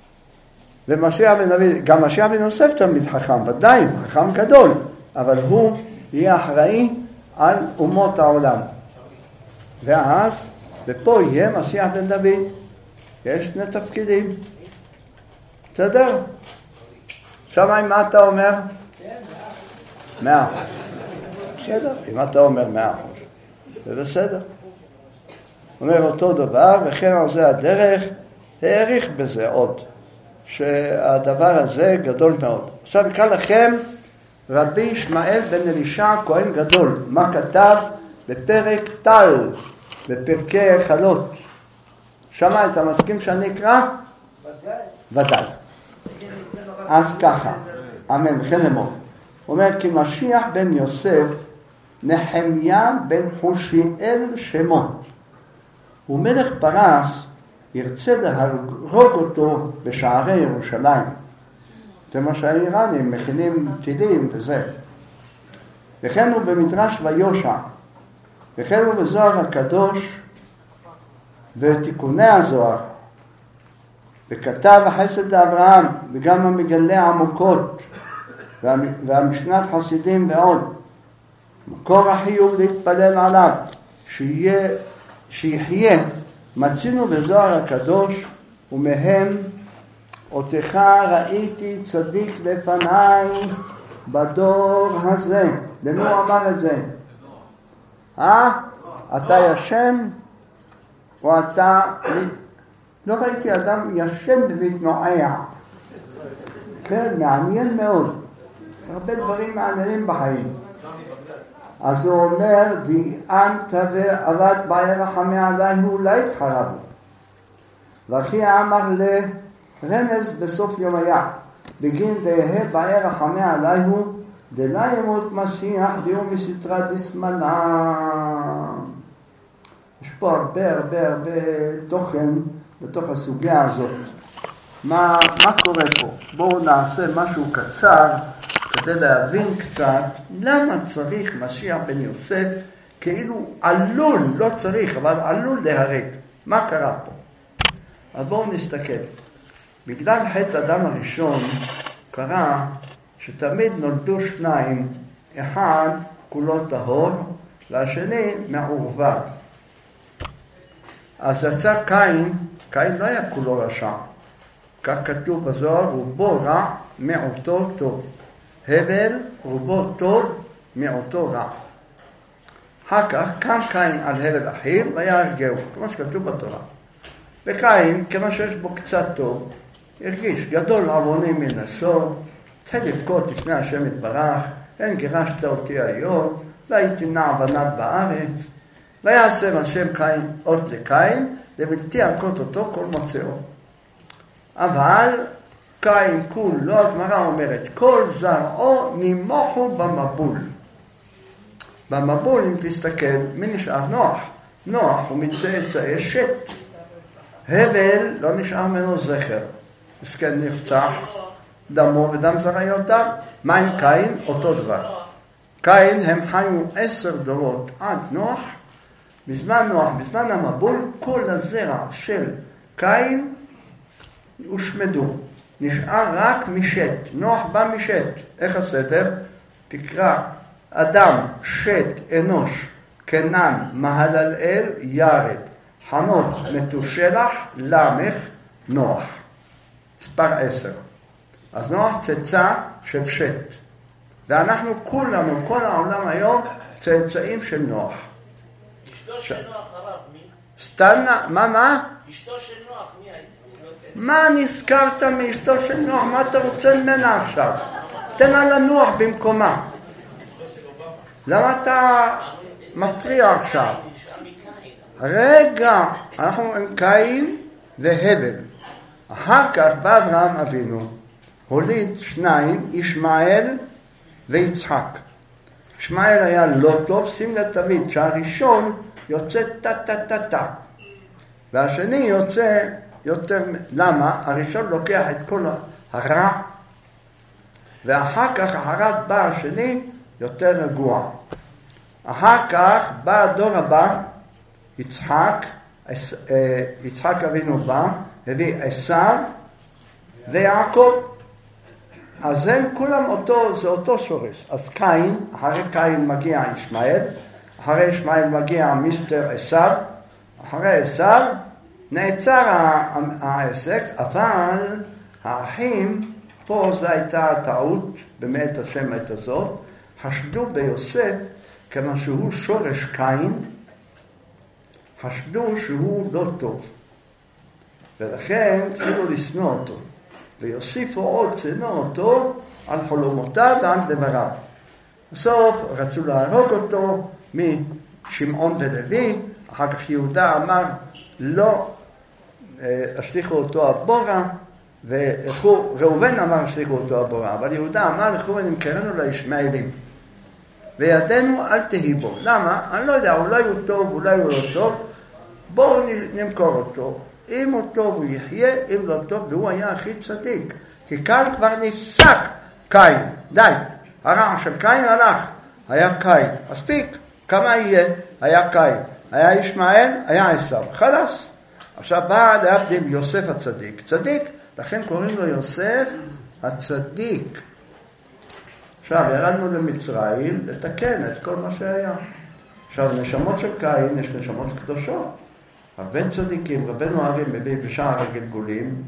ומשיח בן דוד, גם משיח בן יוסף תלמיד חכם, ודאי, חכם גדול, אבל הוא יהיה אחראי על אומות העולם. ואז ופה יהיה משיח בן דוד. יש שני תפקידים. בסדר? שמיים, מה אתה אומר? 100%. בסדר, אם אתה אומר 100%, זה בסדר. אומר אותו דבר, וכן על זה הדרך, העריך בזה עוד, שהדבר הזה גדול מאוד. עכשיו נקרא לכם רבי ישמעאל בן אלישע כהן גדול, מה כתב בפרק טל, בפרקי חלות. שמע, אתה מסכים שאני אקרא? ודאי. אז ככה, אמן, כן אמור. אומר כי משיח בן יוסף, נחמיה בן חושיאל שמו. ומלך פרס ירצה להרוג אותו בשערי ירושלים. זה מה שהאיראנים מכינים טילים וזה. וכן הוא במדרש ויושע. וכן הוא בזוהר הקדוש ותיקוני הזוהר. וכתב החסד לאברהם וגם המגלה עמוקות והמשנת חסידים ועוד. מקור החיוב להתפלל עליו שיחיה מצינו בזוהר הקדוש ומהם אותך ראיתי צדיק לפניי בדור הזה. למי הוא אמר את זה? אתה ישן או אתה... לא ראיתי אדם ישן ומתנועע. כן, מעניין מאוד. יש הרבה דברים מעניינים בחיים. אז הוא אומר, דיאנת ועבד בעיר החמי עליי הוא לא התחרבו. וכי אמר לרמז בסוף יום היה, בגין דהה בעיר החמי עליי הוא, דלה ימות משיח דיום מסתרה דסמלם. יש פה הרבה תוכן בתוך הסוגיה הזאת. מה קורה פה? בואו נעשה משהו קצר כדי להבין קצת למה צריך משיח בן יוסף כאילו עלול, לא צריך, אבל עלול להרג. מה קרה פה? אז בואו נסתכל. בגלל חטא אדם הראשון קרה שתמיד נולדו שניים, אחד כולו טהור והשני מעורבב. אז יצא קין לא היה כולו רשע. כך כתוב בזוהר, רובו רע, מעוטו טוב. הבל, רובו טוב, מעוטו רע. אחר כך קם קין על הבל אחיו, ויהרגהו, כמו שכתוב בתורה. וקין, כמו שיש בו קצת טוב, הרגיש גדול עווני מנשוא, התחיל לבכות לפני השם יתברך, אין גירשת אותי היום, והייתי נע בנת בארץ, ויעשה השם קין אות לקין, ובלתי יכות אותו כל מוצאו. אבל קין כולו, הגמרא אומרת, כל זרעו נימוכו במבול. במבול, אם תסתכל, מי נשאר? נוח הוא מצאצאי שת. הבל לא נשאר ממנו זכר. מסכן נרצח, דמו ודם זרעיותיו. מה עם קין? אותו דבר. קין הם חיו 10 דורות עד נוח. בזמן המבול, כל הזרע של קין הושמדו. נשאר רק משת. נוח בא משת. איך הסדר? תקרא אדם, שת, אנוש, קנן, מהללאל, ירד, חנוך, מתושלח, למך, נוח. מספר 10. אז נוח צאצא של שת. ואנחנו כולנו, כל העולם היום, צאצאים של נוח. אשתו של נוח הרב, מי? סטנה, מה? אשתו של נוח, מי? מה נזכרת מאשתו של נוח? מה אתה רוצה ממנה עכשיו? תן לה לנוח במקומה. למה אתה מפריע עכשיו? רגע, אנחנו עם קין והבל. אחר כך בא אברהם אבינו, הוליד 2, ישמעאל ויצחק. ישמעאל היה לא טוב, שים לב תמיד שהראשון יוצא טה. והשני יוצא יותר, למה? הראשון לוקח את כל הרע, ואחר כך אחריו בא השני יותר רגוע. אחר כך בא הדור הבא, יצחק אבינו בא, הביא עשיו ויעקב. אז הם כולם זה אותו שורש. אז קין, אחרי קין מגיע ישמעאל, אחרי ישמעאל מגיע מיסטר עשיו, אחרי עשיו נעצר העסק, אבל האחים, פה זו הייתה טעות במאת השם עת הזאת, חשדו ביוסף כמה שהוא שורש קין, חשדו שהוא לא טוב, ולכן התחילו לשנוא אותו, ויוסיפו עוד שנוא אותו על חלומותיו ועל דבריו. בסוף רצו להרוג אותו משמעון ולוי, אחר כך יהודה אמר לא, השליחו אותו הבורה, וראובן אמר השליחו אותו הבורה, אבל יהודה אמר לכו ונמכרנו לישמעאלים, וידנו אל תהי בו. למה? אני לא יודע, אולי הוא טוב, אולי הוא לא טוב, בואו נמכור אותו. אם הוא טוב הוא יחיה, אם לא טוב, והוא היה הכי צדיק, כי כאן כבר נפסק קין, די, הרע של קין הלך, היה קין, מספיק, כמה יהיה? היה קין, היה ישמעאל, היה עשיו, חלס. עכשיו בא להבדיל יוסף הצדיק, צדיק, לכן קוראים לו יוסף הצדיק. עכשיו ירדנו למצרים לתקן את כל מה שהיה. עכשיו נשמות של קין יש נשמות קדושות, הרבה צדיקים, רבנו הרי מביא בשער הגלגולים,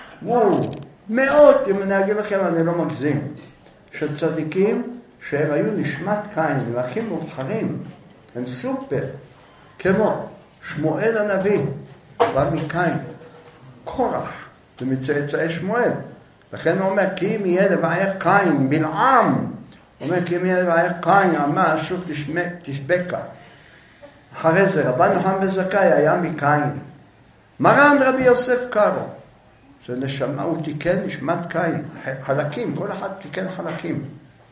מאות, אם אני אגיד לכם אני לא מגזים, של צדיקים שהם היו נשמת קין, הם הכי מובחרים, הם סופר, כמו שמואל הנביא, בא מקין, קורח, ומצאצאי שמואל. לכן הוא אומר, כי אם יהיה לבער קין, בלעם, הוא אומר, כי אם יהיה לבער קין, אמר, שוב תשבקה. אחרי זה, רבן יוחנן בן זכאי היה מקין. מרן רבי יוסף קארו, שנשמה, הוא תיקן נשמת קין, חלקים, כל אחד תיקן חלקים.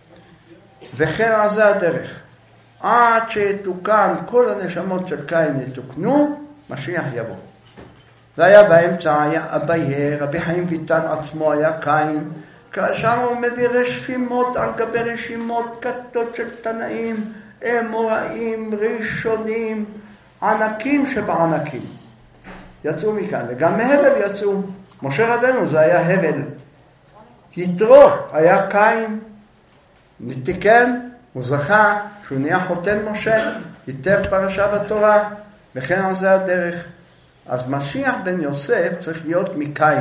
וכן על זה הדרך. עד שיתוקן כל הנשמות של קין יתוקנו, משיח יבוא. והיה באמצע, היה אביי, רבי חיים ויטל עצמו היה קין, שם הוא מביא רשימות על גבי רשימות, כתות של תנאים, אמוראים, ראשונים, ענקים שבענקים. יצאו מכאן, וגם מהבל יצאו. משה רבנו זה היה הבל. יתרו היה קין, נתיקן, הוא זכה שהוא נהיה חותן משה, ייתר פרשה בתורה, וכן על זה הדרך. אז משיח בן יוסף צריך להיות מקין.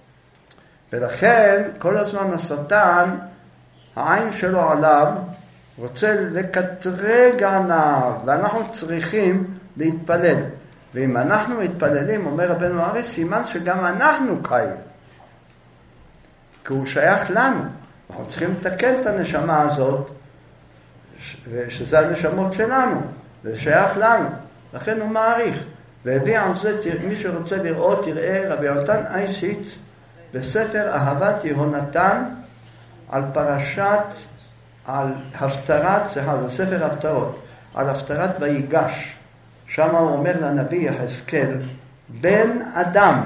ולכן כל הזמן השטן, העין שלו עליו, רוצה לקטרג עליו, ואנחנו צריכים להתפלל. ואם אנחנו מתפללים, אומר רבנו הרי, סימן שגם אנחנו קין. כי הוא שייך לנו. אנחנו צריכים לתקן את הנשמה הזאת, שזה הנשמות שלנו, זה שייך לנו. לכן הוא מעריך. והביא על זה, מי שרוצה לראות, תראה רבי יונתן אייסיץ, בספר אהבת יהונתן, על פרשת, על הפטרת, זה ספר הפטרות, על הפטרת ויגש. שם הוא אומר לנביא יחזקאל, בן אדם.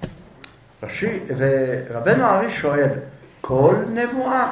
ורבנו הרי שואל, כל נבואה,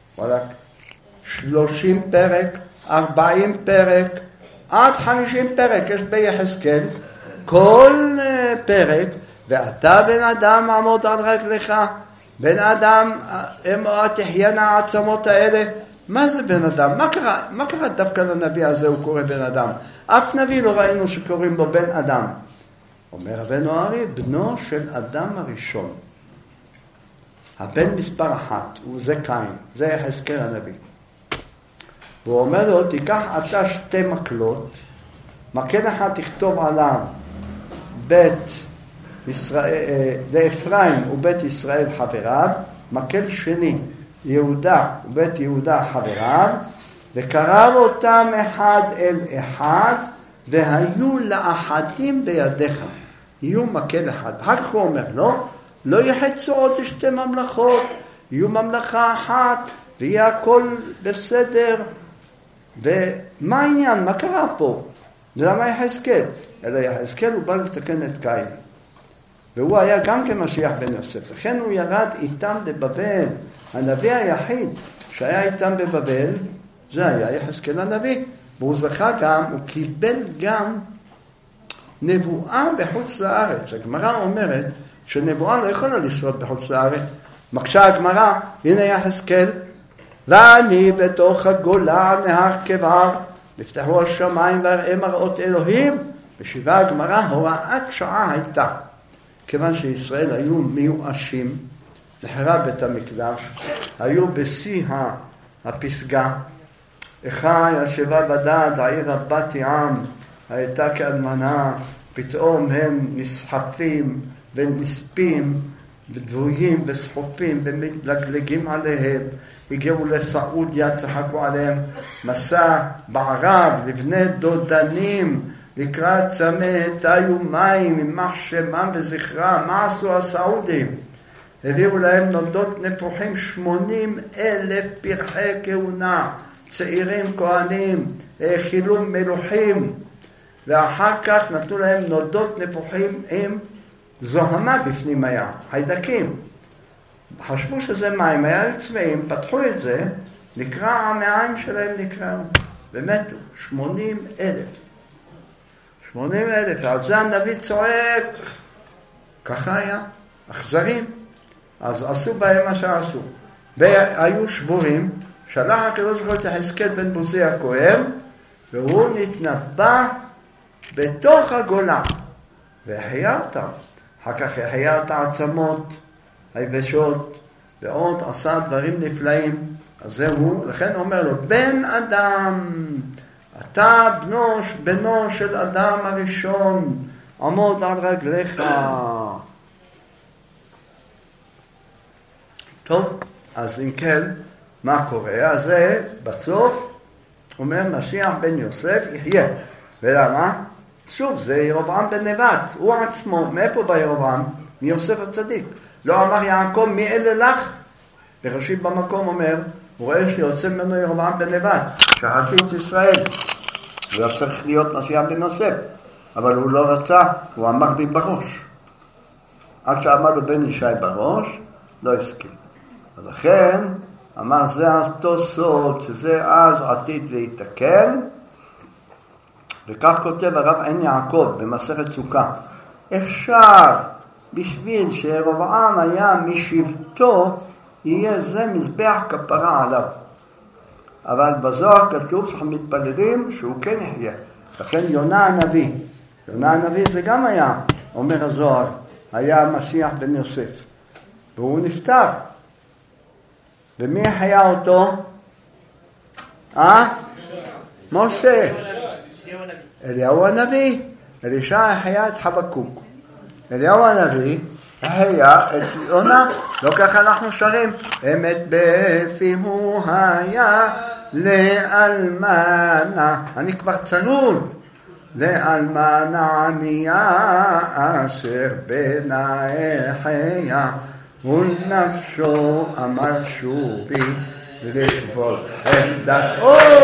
30 פרק, 40 פרק, עד 50 פרק יש ביחזקאל, כל פרק, ואתה בן אדם עמוד על רגליך, בן אדם תחיינה העצמות האלה. מה זה בן אדם? מה קרה דווקא לנביא הזה הוא קורא בן אדם? אף נביא לא ראינו שקוראים לו בן אדם. אומר רבנו הרי, בנו של אדם הראשון, הבן מספר 1, הוא זה קין, זה יחזקאל הנביא. והוא אומר לו, תיקח אתה 2 מקלות, מקל אחד תכתוב עליו בית ישראל, לאפרים ובית ישראל חבריו, מקל שני יהודה ובית יהודה חבריו, וקרב אותם אחד אל אחד, והיו לאחדים בידיך, יהיו מקל אחד. אחר כך הוא אומר, לא יחצו עוד 2 ממלכות, יהיו ממלכה אחת, ויהיה הכל בסדר. ומה העניין? מה קרה פה? למה יחזקאל? אלא יחזקאל הוא בא לתקן את קין. והוא היה גם כמשיח בן יוסף. לכן הוא ירד איתם בבבל. הנביא היחיד שהיה איתם בבבל, זה היה יחזקאל הנביא. והוא זכה גם, הוא קיבל גם נבואה בחוץ לארץ. הגמרא אומרת שנבואה לא יכולה לשרוד בחוץ לארץ. מקשה הגמרא, הנה יחזקאל, ואני בתוך הגולה נהר כבר, נפתחו השמיים והראה מראות אלוהים, משיבה הגמרא, הוראת שעה הייתה. כיוון שישראל היו מיואשים, נחרב בית המקדש, היו בשיא הפסגה, איכה ישבה בדד, העיר הבת ים, הייתה כאלמנה, פתאום הם נסחפים ונספים, ודבויים וסחופים ומתלגלגים עליהם, הגיעו לסעודיה, צחקו עליהם, מסע בערב לבני דודנים, לקראת צמא תיו מים, יימח שמם וזכרם. מה עשו הסעודים? הביאו להם נולדות נפוחים, 80,000 פרחי כהונה, צעירים כהנים, האכילו מלוכים, ואחר כך נתנו להם נולדות נפוחים עם זוהמה בפנים היה, חיידקים. חשבו שזה מים, היה צמאים, פתחו את זה, נקרא המעיים שלהם נקראו, ומתו, 80,000. 80,000, על זה הנביא צועק, ככה היה, אכזרים. אז עשו בהם מה שעשו. והיו שבורים, שלח הקדוש ברוך הוא את יחזקאל בן בוזי הכהן, והוא נתנבא בתוך הגולה, והחיה אותם. אחר כך החיה את העצמות, היבשות, ועוד עשה דברים נפלאים. אז זהו, לכן אומר לו, בן אדם, אתה בנו של אדם הראשון, עמוד על רגליך. טוב, אז אם כן, מה קורה? אז זה בסוף אומר משיח בן יוסף יחיה. ולמה? שוב, זה ירבעם בן נבט, הוא עצמו. מאיפה בא ירבעם? מיוסף הצדיק. לא אמר יעקב מי אלה לך? ורש"י במקום אומר, הוא רואה שיוצא ממנו ירבעם בן נבט, שחצי ישראל. הוא היה צריך להיות משיח בן יוסף, אבל הוא לא רצה, הוא אמר בי בראש. עד שאמר לו בן ישי בראש, לא הסכים. אז לכן אמר זה אותו סוד, שזה אז עתיד להתקן, וכך כותב הרב עין יעקב במסכת סוכה, אפשר בשביל שירבעם היה משבטו, יהיה זה מזבח כפרה עליו. אבל בזוהר כתוב שאנחנו מתפללים שהוא כן יחיה. לכן יונה הנביא זה גם היה, אומר הזוהר, היה משיח בן יוסף, והוא נפטר. ומי חיה אותו? משה. אליהו הנביא. אלישע חיה את חבקוק. אליהו הנביא היה את יונה. לא ככה אנחנו שרים. אמת בפיהו היה לאלמנה. אני כבר צלול. לאלמנה ענייה אשר בנאה חיה. ונפשו אמר שובי לכבוד חמדת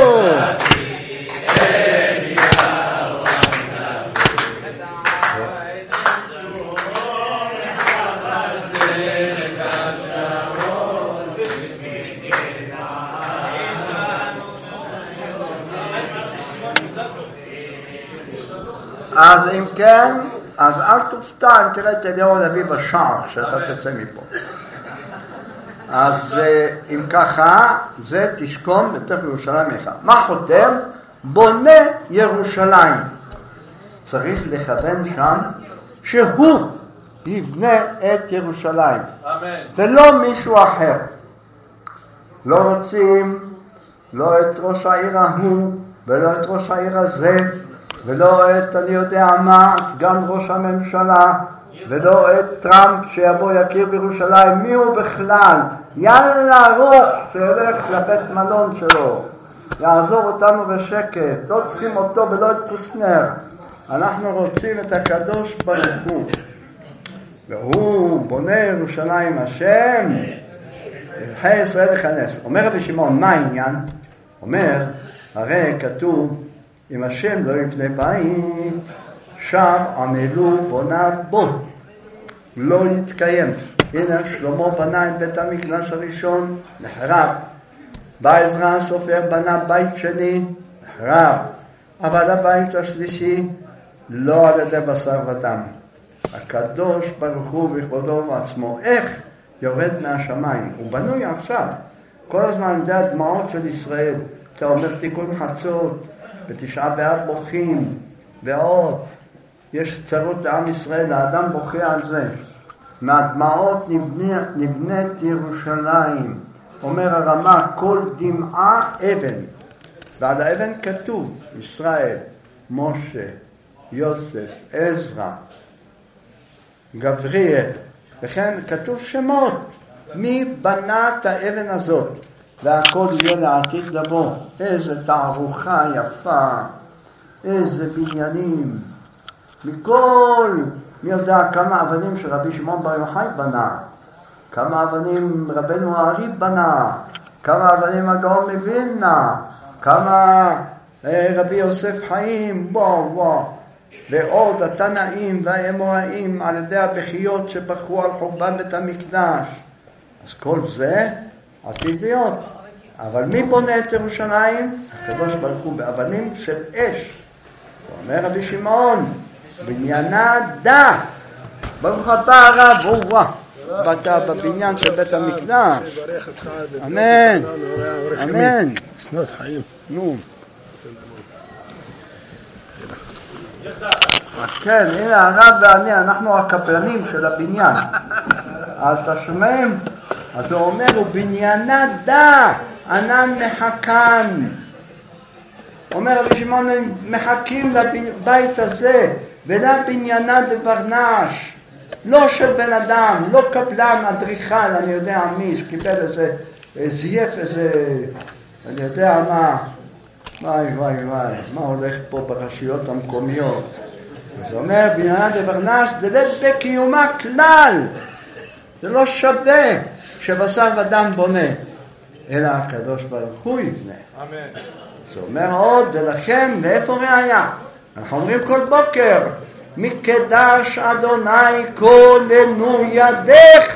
אז אם כן, אז אל תופתע אם תראה את אליהו הנביא בשער שאתה תצא מפה. אז אם ככה, זה תשכון בתוך ירושלים אחד. מה חותם? בונה ירושלים. צריך לכוון שם שהוא יבנה את ירושלים. אמן. ולא מישהו אחר. לא רוצים לא את ראש העיר ההוא ולא את ראש העיר הזה. ולא את, אני יודע מה, סגן ראש הממשלה, ולא את טראמפ שיבוא יכיר בירושלים. מי הוא בכלל? יאללה רוח שילך לבית מלון שלו, יעזור אותנו בשקט. לא צריכים אותו ולא את קושנר. אנחנו רוצים את הקדוש ברוך הוא, והוא בונה ירושלים השם חיי ישראל לכנס. אומר רבי שמעון, מה העניין? אומר, הרי כתוב אם השם לא יבנה בית, שם עמלו בונה בו, לא יתקיים. הנה שלמה בנה את בית המקדש הראשון, נחרב. בא עזרא הסופר בנה בית שני, נחרב. אבל הבית השלישי לא על ידי בשר ודם. הקדוש ברוך הוא בכבודו ובעצמו. איך יורד מהשמיים? הוא בנוי עכשיו. כל הזמן זה הדמעות של ישראל. אתה אומר תיקון חצות, בתשעה באב בוכים, ועוד, יש צרות לעם ישראל, האדם בוכה על זה. מהדמעות נבנית ירושלים. אומר הרמה, כל דמעה אבן. ועל האבן כתוב, ישראל, משה, יוסף, עזרא, גבריאל. וכן כתוב שמות. מי בנה את האבן הזאת? והכל יהיה לעתיד לבוא. איזה תערוכה יפה, איזה בניינים. מכל, מי יודע כמה אבנים שרבי שמעון בר יוחאי בנה, כמה אבנים רבנו הארי בנה, כמה אבנים הגאון מווילנה, כמה רבי יוסף חיים, ועוד התנאים והאמוראים על ידי הבכיות שבחרו על חורבן בית המקדש. אז כל זה עתיד להיות. אבל מי בונה את ירושלים? הקדוש ברוך הוא באבנים של אש. אומר רבי שמעון, בניינה דה. ברוך אתה הרב, באת בבניין של בית המקדש. אמן. אמן. שנות חיים. נו. כן, הנה הרב ואני, אנחנו הקפלנים של הבניין. אז אתה שומעים? אז הוא אומר, הוא בניינה דה, ענן מחכן. אומר רבי שמעון, מחכים לבית הזה, ולא בניינה דברנש. לא של בן אדם, לא קבלן, אדריכל, אני יודע מי, שקיבל איזה, זייף איזה, אני יודע מה. וואי, מה הולך פה ברשויות המקומיות? אז הוא אומר, בניינה דברנש, דלת בקיומה כלל. זה לא שווה שבשר ודם בונה, אלא הקדוש ברוך הוא יבנה. אמן. זה אומר עוד, ולכן, ואיפה ראיה? אנחנו אומרים כל בוקר, מקדש אדוני כוננו ידיך.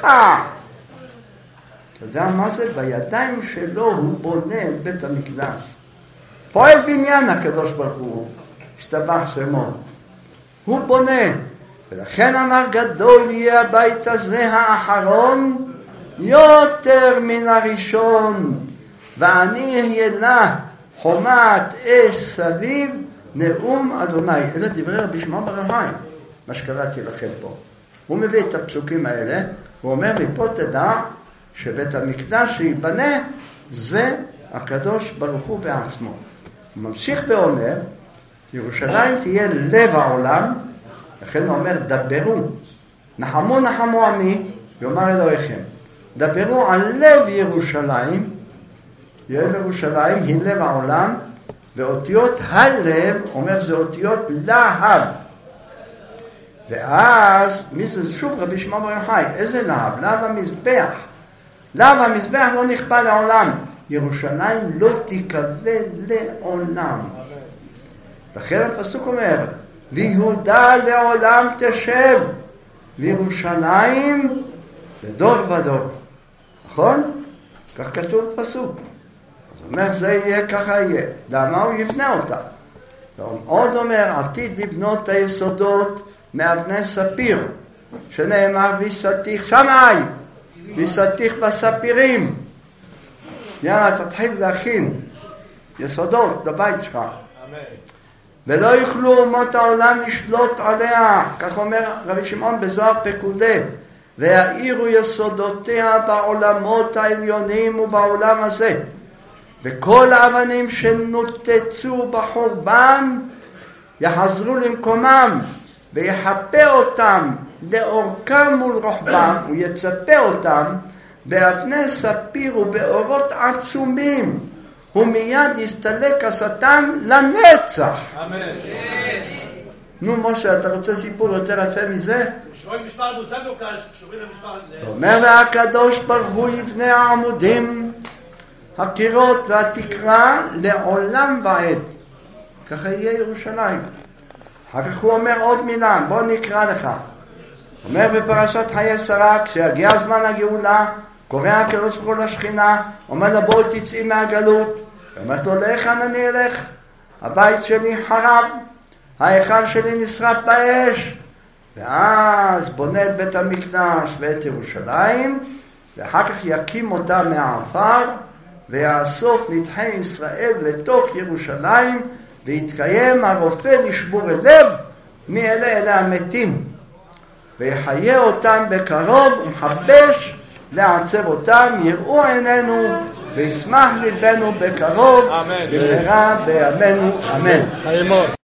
אתה יודע מה זה? בידיים שלו הוא בונה את בית המקדש. פועל בניין הקדוש ברוך הוא, השתבח שמו. הוא בונה. ולכן אמר גדול יהיה הבית הזה האחרון יותר מן הראשון, ואני אהיה לה חומת אש סביב נאום אדוני. אלה דברי רבי שמעון בר יוחאי, מה שקראתי לכם פה. הוא מביא את הפסוקים האלה, הוא אומר מפה תדע שבית המקדש שיבנה זה הקדוש ברוך הוא בעצמו. הוא ממשיך ואומר, ירושלים תהיה לב העולם, לכן הוא אומר דברו, נחמו עמי, יאמר אלוהיכם. דברו על לב ירושלים, ירושלים היא לב העולם, ואותיות הלב, אומר זה אותיות להב. ואז, מי זה שוב רבי שמעון בר יוחאי? איזה להב? להב המזבח. להב המזבח לא נכפה לעולם. ירושלים לא תיקווה לעולם. לכן הפסוק אומר, ויהודה לעולם תשב, וירושלים לדור ודור. נכון? כך כתוב פסוק. אז אומר, זה יהיה, ככה יהיה. למה הוא יבנה אותה? עוד אומר, עתיד לבנות היסודות מאבני ספיר, שנאמר, ויסתיך שמיים, ויסתיך בספירים. יאללה, תתחיל להכין יסודות לבית שלך. ולא יוכלו אומות העולם לשלוט עליה, כך אומר רבי שמעון בזוהר פקודה, והאירו יסודותיה בעולמות העליונים ובעולם הזה, וכל האבנים שנותצו בחורבן יחזרו למקומם, ויחפה אותם לאורכם מול רוחבם, ויצפה אותם באבני ספיר ובאורות עצומים, ומיד יסתלק השטן לנצח. אמן. נו משה, אתה רוצה סיפור יותר יפה מזה? קשורים משפחת בוזגלו כאן, קשורים למשפחת... אומר והקדוש ברוך הוא יבנה העמודים, הקירות והתקרה לעולם ועד. ככה יהיה ירושלים. אחר כך הוא אומר עוד מילה, בוא נקרא לך. אומר בפרשת חיי שרה, כשיגיע זמן הגאולה, קורא הקדוש ברוך הוא לשכינה, אומר לה בוא תצאי מהגלות. אומרת לו, לאיכן אני אלך? הבית שלי חרב, ההיכל שלי נשרף באש. ואז בונה את בית המקדש ואת ירושלים, ואחר כך יקים אותה מהעפר, ויאסוף נדחי ישראל לתוך ירושלים, ויתקיים הרופא לשבור הלב, מי אלה המתים, ויחיה אותם בקרוב, ומחבש לעצב אותם, יראו עינינו, וישמח ליבנו בקרוב, במהרה בימינו, אמן.